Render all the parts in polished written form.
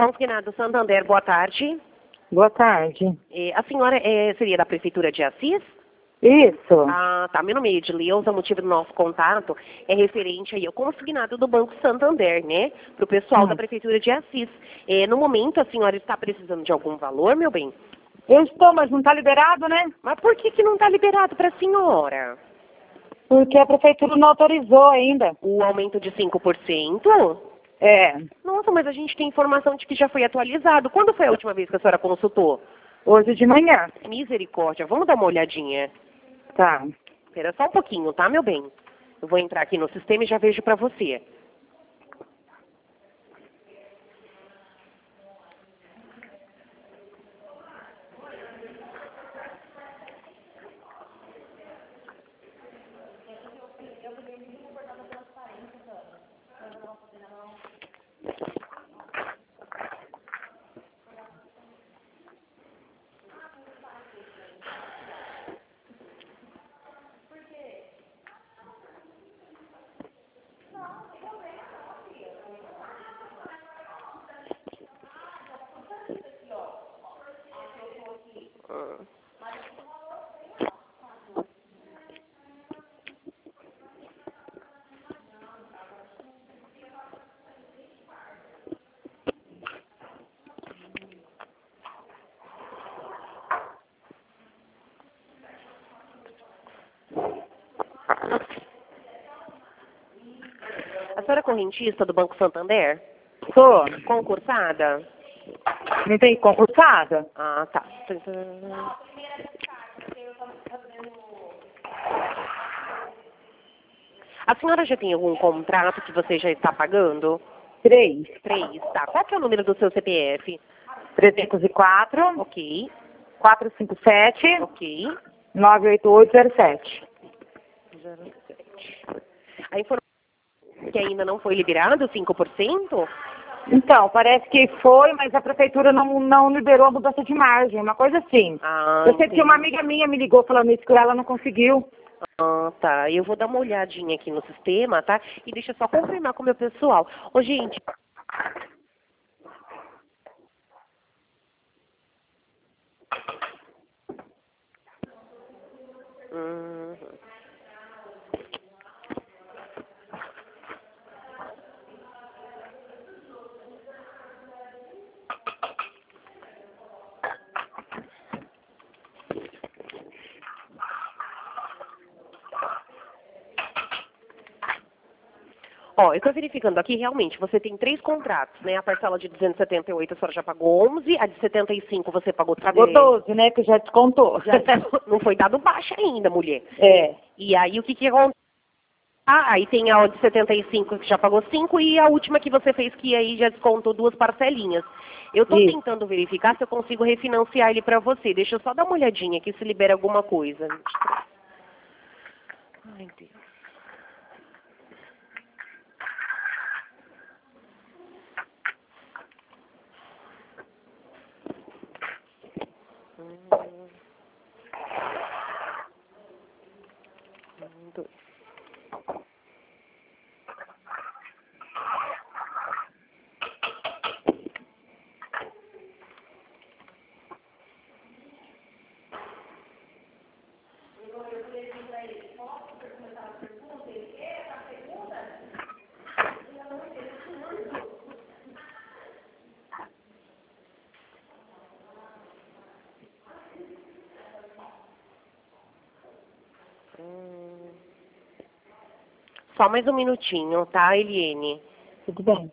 Consignado Santander, boa tarde. Boa tarde. A senhora seria da Prefeitura de Assis? Isso. Ah, tá. Meu nome é Edileuza, o motivo do nosso contato é referente aí ao consignado do Banco Santander, né? Para o pessoal da Prefeitura de Assis. No momento, a senhora está precisando de algum valor, meu bem? Eu estou, mas não está liberado, né? Mas por que não está liberado para a senhora? Porque a prefeitura não autorizou ainda. O aumento de 5%? É. Nossa, mas a gente tem informação de que já foi atualizado. Quando foi a última vez que a senhora consultou? Hoje de manhã. Misericórdia, vamos dar uma olhadinha. Tá. Espera só um pouquinho, tá, meu bem? Eu vou entrar aqui no sistema e já vejo pra você. A senhora é correntista do Banco Santander? Sou. Concursada? Não tem concursada? Ah, tá. A senhora já tem algum contrato que você já está pagando? 3. 3, tá. Qual que é o número do seu CPF? 304, Ok, 457, ok. 98807. 07. A informação que ainda não foi liberado, 5%? Então, parece que foi, mas a prefeitura não liberou a mudança de margem, uma coisa assim. Ah, Eu sei que uma entendi. amiga minha me ligou falando isso que ela não conseguiu. Ah, tá. Eu vou dar uma olhadinha aqui no sistema, tá? E deixa eu só confirmar com o meu pessoal. Ô, gente. Uhum. Ó, eu tô verificando aqui, realmente, você tem 3 contratos, né? A parcela de 278 a senhora já pagou 11, a de 75 você pagou... Pagou 12, né? Que já descontou. Já não foi dado baixa ainda, mulher. É. E aí, o que que acontece? Ah, aí tem a de 75 que já pagou 5 e a última que você fez que aí já descontou 2 parcelinhas. Eu tô Isso. tentando verificar se eu consigo refinanciar ele pra você. Deixa eu só dar uma olhadinha aqui se libera alguma coisa. Ai, Deus. Dois. Só mais um minutinho, tá, Eliene? Tudo bem.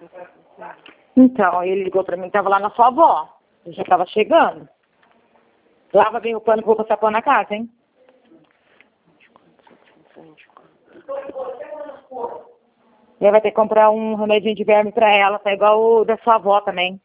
Então, ele ligou pra mim, tava lá na sua avó. Eu já tava chegando. Lava bem o pano que eu vou passar pano na casa, hein? E aí vai ter que comprar um remedinho de verme pra ela, tá igual o da sua avó também.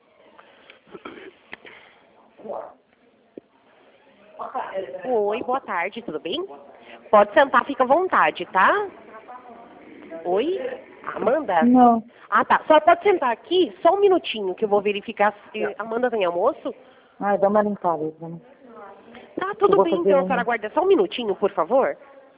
Oi, boa tarde, tudo bem? Pode sentar, fica à vontade, tá? Oi? Amanda? Não. Ah, tá. Só pode sentar aqui só um minutinho que eu vou verificar se Amanda tem almoço. Ai, dá uma limpada aí, né? Tá, Eu tudo vou bem, fazer então. A um- senhora aguarda só um minutinho, por favor.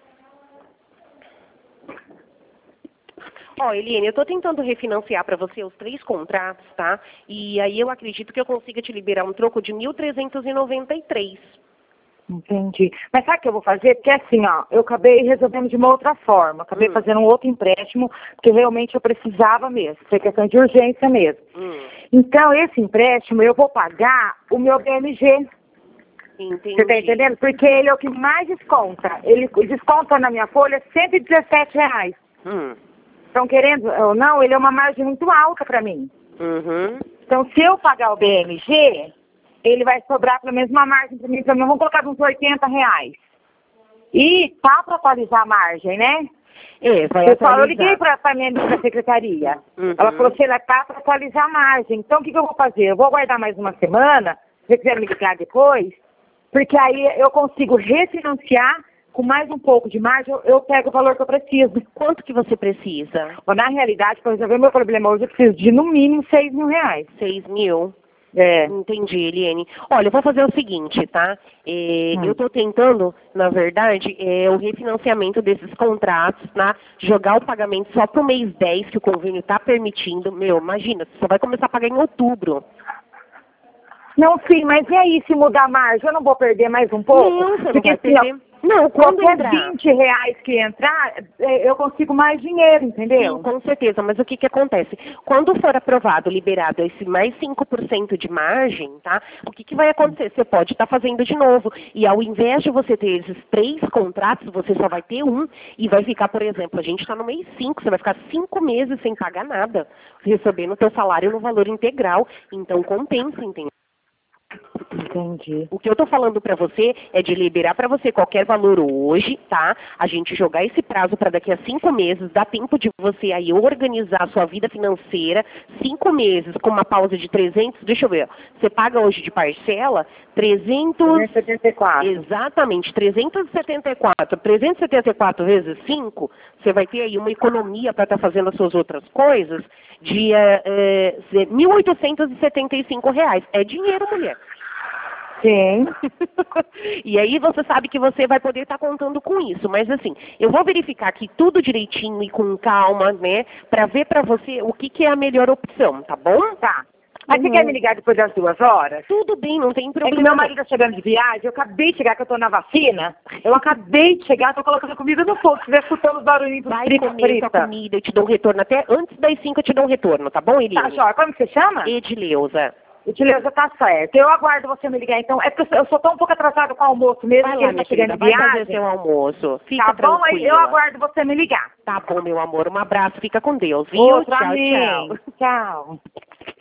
Ó, Eliane, eu tô tentando refinanciar para você os 3 contratos, tá? E aí eu acredito que eu consiga te liberar um troco de 1.393. Entendi. Mas sabe o que eu vou fazer? Porque assim, ó, eu acabei resolvendo de uma outra forma. Acabei fazendo um outro empréstimo, porque realmente eu precisava mesmo. Foi questão de urgência mesmo. Então, esse empréstimo eu vou pagar o meu BMG. Entendi. Você tá entendendo? Porque ele é o que mais desconta. Ele desconta na minha folha R$ 117. Hum. Então, querendo ou não, ele é uma margem muito alta para mim. Uhum. Então, se eu pagar o BMG, ele vai sobrar pelo menos uma margem para mim. Vamos colocar uns R$ 80. E tá para atualizar a margem, né? Vai Eu liguei para a minha amiga da secretaria. Uhum. Ela falou que ela tá para atualizar a margem. Então, o que eu vou fazer? Eu vou aguardar mais uma semana, se você quiser me ligar depois, porque aí eu consigo refinanciar com mais um pouco de margem, eu pego o valor que eu preciso. Quanto que você precisa? Na realidade, para resolver meu problema hoje, eu preciso de no mínimo R$ 6.000. 6 mil? É. Entendi, Eliane. Olha, eu vou fazer o seguinte, tá? Eu estou tentando, na verdade, o refinanciamento desses contratos, tá? Jogar o pagamento só para o mês 10, que o convênio está permitindo. Meu, imagina, você só vai começar a pagar em outubro. Não, sim, mas e aí se mudar a margem? Eu não vou perder mais um pouco? Não, você não Porque vai assim, ó, perder. Não, quando qualquer entrar. R$ 20 que entrar, eu consigo mais dinheiro, entendeu? Sim, com certeza, mas o que acontece? Quando for aprovado, liberado esse mais 5% de margem, tá? O que vai acontecer? Você pode estar fazendo de novo. E ao invés de você ter esses 3 contratos, você só vai ter um e vai ficar, por exemplo, a gente está no mês 5, você vai ficar 5 meses sem pagar nada, recebendo o teu salário no valor integral. Então compensa, entendeu? Entendi. O que eu tô falando pra você é de liberar pra você qualquer valor hoje, tá? A gente jogar esse prazo pra daqui a 5 meses, dá tempo de você aí organizar a sua vida financeira, 5 meses com uma pausa de 300, deixa eu ver, você paga hoje de parcela 374. Exatamente, 374 vezes 5, você vai ter aí uma economia para estar fazendo as suas outras coisas de R$ 1.875. É dinheiro, mulher. Sim. E aí você sabe que você vai poder estar contando com isso. Mas assim, eu vou verificar aqui tudo direitinho e com calma, né? Pra ver pra você o que é a melhor opção, tá bom? Tá. Mas você quer me ligar depois das 2 horas? Tudo bem, não tem É problema. que meu marido tá chegando de viagem, eu acabei de chegar, que eu tô na vacina. Eu acabei de chegar, tô colocando comida no fogo. Se estiver escutando os barulhinhos dos Vai fritos comer sua frita. comida, eu te dou um retorno. Até antes das 5 eu te dou um retorno, tá bom, Eliane? Tá, Jóia. Como que você chama? Edileuza. Edileuza, tá certo. Eu aguardo você me ligar, então. É porque eu sou tão um pouco atrasada com o almoço mesmo, Vai que lá, ele tá minha chegando querida, de vai fazer viagem. seu almoço. Fica Tá bom, aí eu tranquila. aguardo você me ligar. Tá bom, meu amor. Um abraço, fica com Deus, viu? Outro Tchau, amém. tchau. Tchau.